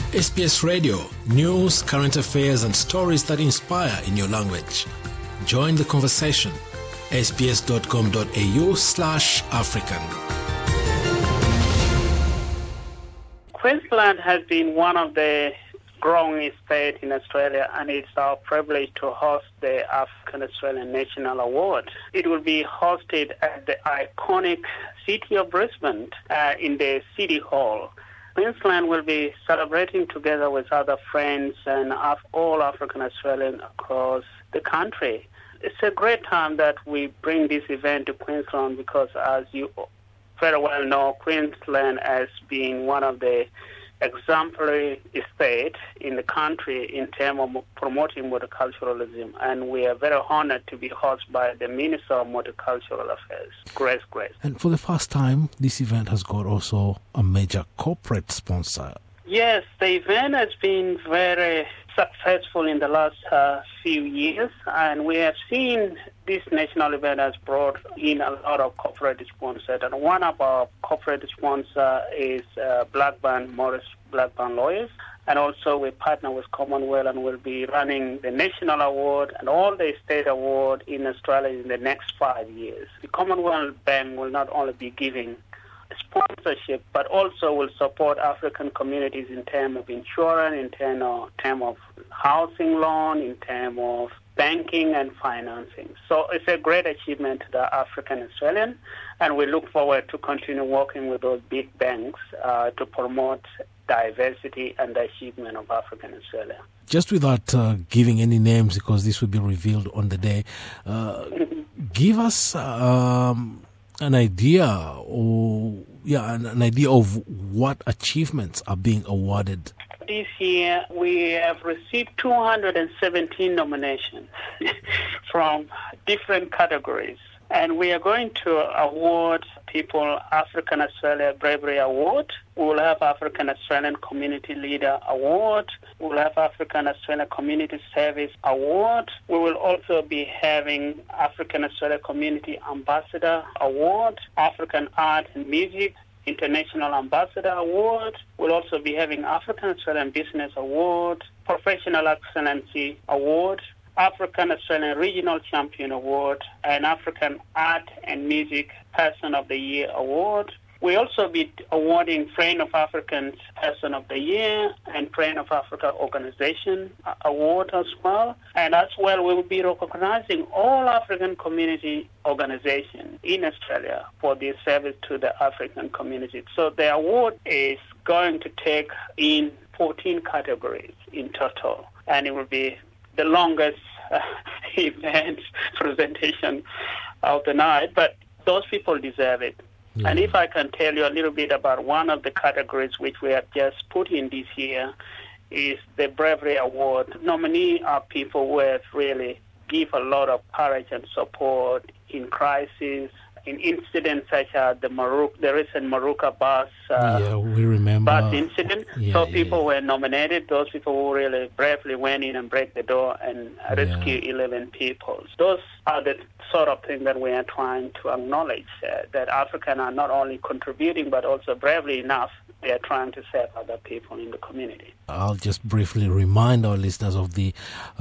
SBS Radio, news, current affairs and stories that inspire in your language. Join the conversation. sbs.com.au/African. Queensland has been one of the growing states in Australia, and it's our privilege to host the African Australian National Award. It will be hosted at the iconic city of Brisbane in the City Hall. Queensland will be celebrating together with other friends and all African Australians across the country. It's a great time that we bring this event to Queensland because, as you very well know, Queensland has been one of the exemplary state in the country in terms of promoting multiculturalism, and we are very honored to be hosted by the Minister of Multicultural Affairs, Grace. And for the first time, this event has got also a major corporate sponsor. Yes, the event has been very successful in the last few years, and we have seen this national event has brought in a lot of corporate sponsors. And one of our corporate sponsors is Morris Blackburn Lawyers. And also we partner with Commonwealth and will be running the national award and all the state award in Australia in the next 5 years. The Commonwealth Bank will not only be giving sponsorship, but also will support African communities in terms of insurance, in terms of housing loan, in terms of banking and financing. So it's a great achievement to the African Australian, and we look forward to continue working with those big banks to promote diversity and the achievement of African Australia. Just without giving any names, because this will be revealed on the day, give us an idea of what achievements are being awarded. This year we have received 217 nominations from different categories, and we are going to award people African Australia Bravery Award. We will have African Australian Community Leader Award. We will have African Australian Community Service Award. We will also be having African Australia Community Ambassador Award, African Art and Music International Ambassador Award. We'll also be having African Australian Business Award, Professional Excellency Award, African Australian Regional Champion Award, and African Art and Music Person of the Year Award. We'll also be awarding Friend of Africans Person of the Year and Friend of Africa Organization Award as well. And as well, we will be recognizing all African community organizations in Australia for their service to the African community. So the award is going to take in 14 categories in total, and it will be the longest event presentation of the night, but those people deserve it. Yeah. And if I can tell you a little bit about one of the categories which we have just put in this year is the Bravery Award. Nominees are people who have really give a lot of courage and support in crisis, in incidents such as the recent Maruka bus we remember bus incident. People were nominated. Those people who really bravely went in and break the door and rescue 11 people. Those are the sort of thing that we are trying to acknowledge, that Africans are not only contributing but also bravely enough, they are trying to serve other people in the community. I'll just briefly remind our listeners of the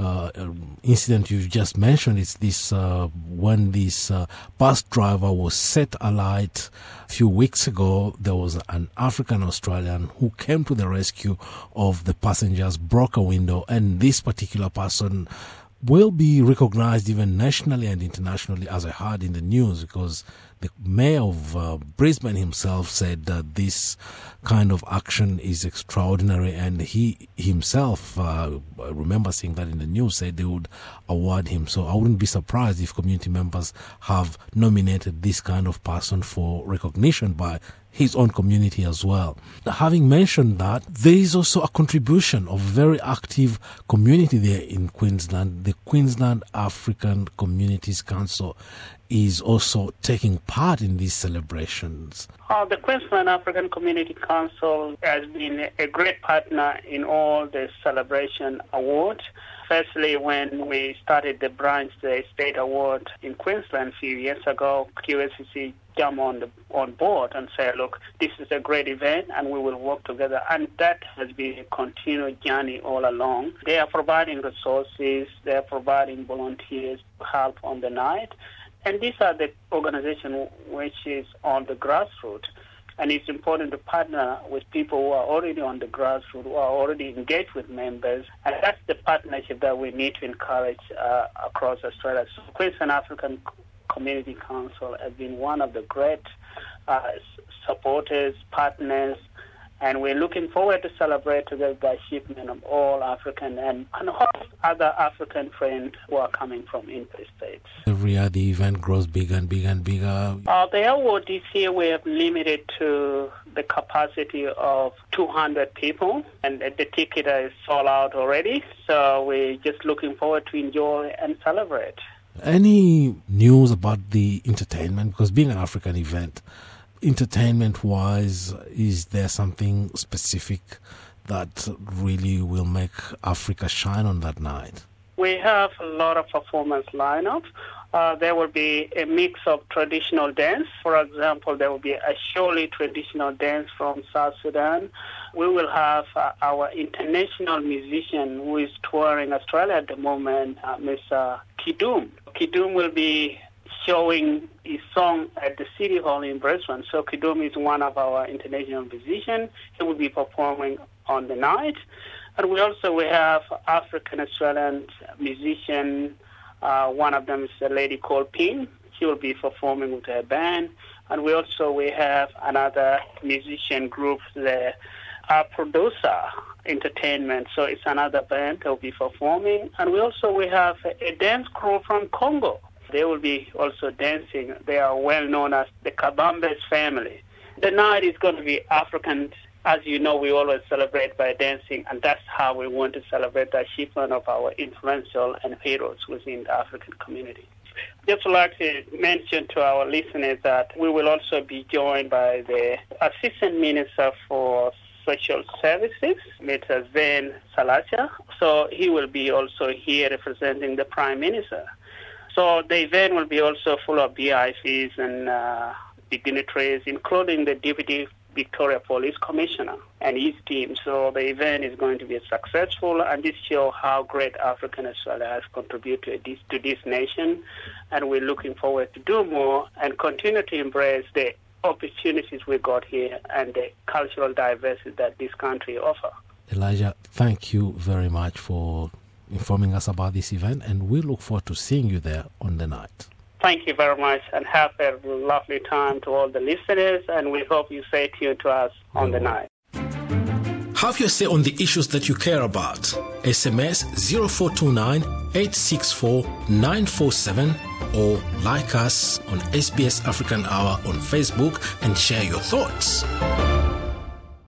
incident you've just mentioned. It's this when this bus driver was set alight a few weeks ago. There was an African Australian who came to the rescue of the passengers, broke a window, and this particular person will be recognized even nationally and internationally, as I heard in the news, because the mayor of Brisbane himself said that this kind of action is extraordinary, and he himself, I remember seeing that in the news, said they would award him. So I wouldn't be surprised if community members have nominated this kind of person for recognition by his own community as well. Having mentioned that, there is also a contribution of very active community there in Queensland, the Queensland African Communities Council. is also taking part in these celebrations? The Queensland African Community Council has been a great partner in all the celebration awards. Firstly, when we started the Branch Day State Award in Queensland a few years ago, QSCC jumped on board and said, look, this is a great event and we will work together. And that has been a continued journey all along. They are providing resources, they are providing volunteers to help on the night. And these are the organizations which is on the grassroots. And it's important to partner with people who are already on the grassroots, who are already engaged with members. And that's the partnership that we need to encourage across Australia. So Queensland African Community Council has been one of the great supporters, partners, and we're looking forward to celebrate together the achievement of all African and other African friends who are coming from interstate. Every year the event grows bigger and bigger and bigger. The award this year we have limited to the capacity of 200 people, and the ticket is sold out already. So we're just looking forward to enjoy and celebrate. Any news about the entertainment? Because being an African event, entertainment-wise, is there something specific that really will make Africa shine on that night? We have a lot of performance lineup. There will be a mix of traditional dance. For example, there will be a Sholi traditional dance from South Sudan. We will have our international musician who is touring Australia at the moment, Mr. Kidum. Kidum will be showing his song at the City Hall in Brisbane. So Kidum is one of our international musicians. He will be performing on the night. And we have African-Australian musician. One of them is a lady called Ping. She will be performing with her band. And we have another musician group there, Producer Entertainment. So it's another band that will be performing. And we have a dance crew from Congo. They will be also dancing. They are well known as the Kabambes family. The night is going to be African. As you know, we always celebrate by dancing, and that's how we want to celebrate the achievement of our influential and heroes within the African community. Just like to mention to our listeners that we will also be joined by the Assistant Minister for Social Services, Mr. Zain Salacha. So he will be also here representing the Prime Minister. So the event will be also full of VIPs and dignitaries, including the Deputy Victoria Police Commissioner and his team. So the event is going to be successful, and this shows how great African Australia has contributed to this nation. And we're looking forward to do more and continue to embrace the opportunities we got here and the cultural diversity that this country offers. Elijah, thank you very much for informing us about this event, and we look forward to seeing you there on the night. Thank you very much, and have a lovely time to all the listeners, and we hope you stay tuned to us on the night. Have your say on the issues that you care about. SMS 0429 864 947 or like us on SBS African Hour on Facebook and share your thoughts.